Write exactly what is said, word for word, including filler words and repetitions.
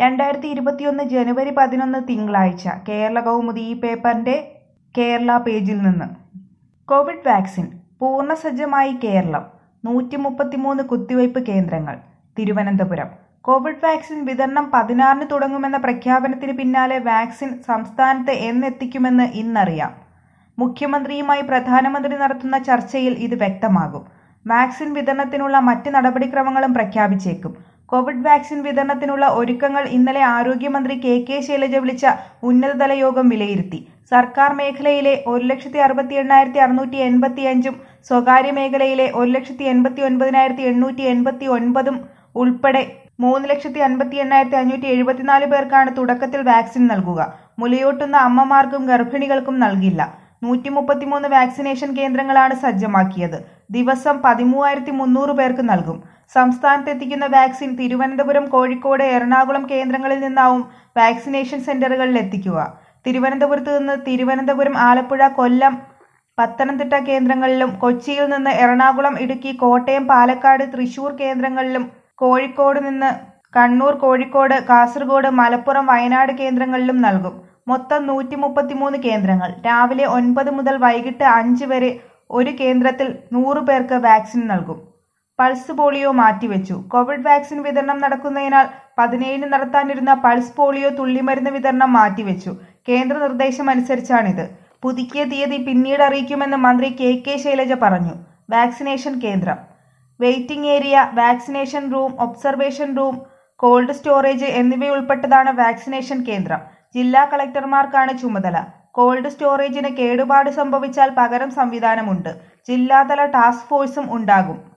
രണ്ടായിരത്തി ഇരുപത്തിയൊന്ന് ജനുവരി പതിനൊന്ന് തിങ്കളാഴ്ച കേരളകൗമുദി ഈ പേപ്പറിന്റെ കേരള പേജിൽ നിന്ന്. കോവിഡ് വാക്സിൻ പൂർണ്ണസജ്ജമായി കേരളം. നൂറ്റി മുപ്പത്തിമൂന്ന് കുത്തിവയ്പ് കേന്ദ്രങ്ങൾ. തിരുവനന്തപുരം. കോവിഡ് വാക്സിൻ വിതരണം പതിനാറിന് തുടങ്ങുമെന്ന പ്രഖ്യാപനത്തിന് പിന്നാലെ വാക്സിൻ സംസ്ഥാനത്ത് എന്നെത്തിക്കുമെന്ന് ഇന്നറിയാം. മുഖ്യമന്ത്രിയുമായി പ്രധാനമന്ത്രി നടത്തുന്ന ചർച്ചയിൽ ഇത് വ്യക്തമാകും. വാക്സിൻ വിതരണത്തിനുള്ള മറ്റ് നടപടിക്രമങ്ങളും പ്രഖ്യാപിച്ചേക്കും. കോവിഡ് വാക്സിൻ വിതരണത്തിനുള്ള ഒരുക്കങ്ങൾ ഇന്നലെ ആരോഗ്യമന്ത്രി കെ കെ ശൈലജ വിളിച്ച ഉന്നതതല യോഗം വിലയിരുത്തി. സർക്കാർ മേഖലയിലെ ഒരു ലക്ഷത്തി അറുപത്തി എണ്ണായിരത്തി അറുന്നൂറ്റി എൺപത്തി അഞ്ചും സ്വകാര്യ മേഖലയിലെ ഒരു ലക്ഷത്തി എൺപത്തി ഒൻപതിനായിരത്തി എണ്ണൂറ്റി എൺപത്തി ഒൻപതും ഉൾപ്പെടെ മൂന്ന് ലക്ഷത്തി അൻപത്തി എണ്ണായിരത്തി അഞ്ഞൂറ്റി എഴുപത്തിനാല് പേർക്കാണ് തുടക്കത്തിൽ വാക്സിൻ നൽകുക. മുലയൂട്ടുന്ന അമ്മമാർക്കും ഗർഭിണികൾക്കും നൽകില്ല. നൂറ്റി മുപ്പത്തിമൂന്ന് വാക്സിനേഷൻ കേന്ദ്രങ്ങളാണ് സജ്ജമാക്കിയത്. ദിവസം പതിമൂവായിരത്തി മുന്നൂറ് പേർക്ക് നൽകും. സംസ്ഥാനത്ത് എത്തിക്കുന്ന വാക്സിൻ തിരുവനന്തപുരം, കോഴിക്കോട്, എറണാകുളം കേന്ദ്രങ്ങളിൽ നിന്നാവും വാക്സിനേഷൻ സെന്ററുകളിൽ എത്തിക്കുക. തിരുവനന്തപുരത്ത് നിന്ന് തിരുവനന്തപുരം, ആലപ്പുഴ, കൊല്ലം, പത്തനംതിട്ട കേന്ദ്രങ്ങളിലും കൊച്ചിയിൽ നിന്ന് എറണാകുളം, ഇടുക്കി, കോട്ടയം, പാലക്കാട്, തൃശൂർ കേന്ദ്രങ്ങളിലും കോഴിക്കോട് നിന്ന് കണ്ണൂർ, കോഴിക്കോട്, കാസർഗോഡ്, മലപ്പുറം, വയനാട് കേന്ദ്രങ്ങളിലും നൽകും. മൊത്തം നൂറ്റി മുപ്പത്തിമൂന്ന് കേന്ദ്രങ്ങൾ. രാവിലെ ഒൻപത് മുതൽ വൈകിട്ട് അഞ്ച് വരെ ഒരു കേന്ദ്രത്തിൽ നൂറ് പേർക്ക് വാക്സിൻ നൽകും. പൾസ് പോളിയോ മാറ്റിവെച്ചു. കോവിഡ് വാക്സിൻ വിതരണം നടക്കുന്നതിനാൽ പതിനേഴിന് നടത്താനിരുന്ന പൾസ് പോളിയോ തുള്ളിമരുന്ന് വിതരണം മാറ്റിവെച്ചു. കേന്ദ്ര നിർദ്ദേശമനുസരിച്ചാണിത്. പുതുക്കിയ തീയതി പിന്നീട് അറിയിക്കുമെന്ന് മന്ത്രി കെ കെ ശൈലജ പറഞ്ഞു. വാക്സിനേഷൻ കേന്ദ്രം, waiting area, vaccination room, observation room, cold storage എന്നിവയുൾപ്പെട്ടതാണ് വാക്സിനേഷൻ കേന്ദ്രം. ജില്ലാ കളക്ടർമാർക്കാണ് ചുമതല. കോൾഡ് സ്റ്റോറേജിന് കേടുപാട് സംഭവിച്ചാൽ പകരം സംവിധാനമുണ്ട്. ജില്ലാതല ടാസ്ക് ഫോഴ്സും ഉണ്ടാകും.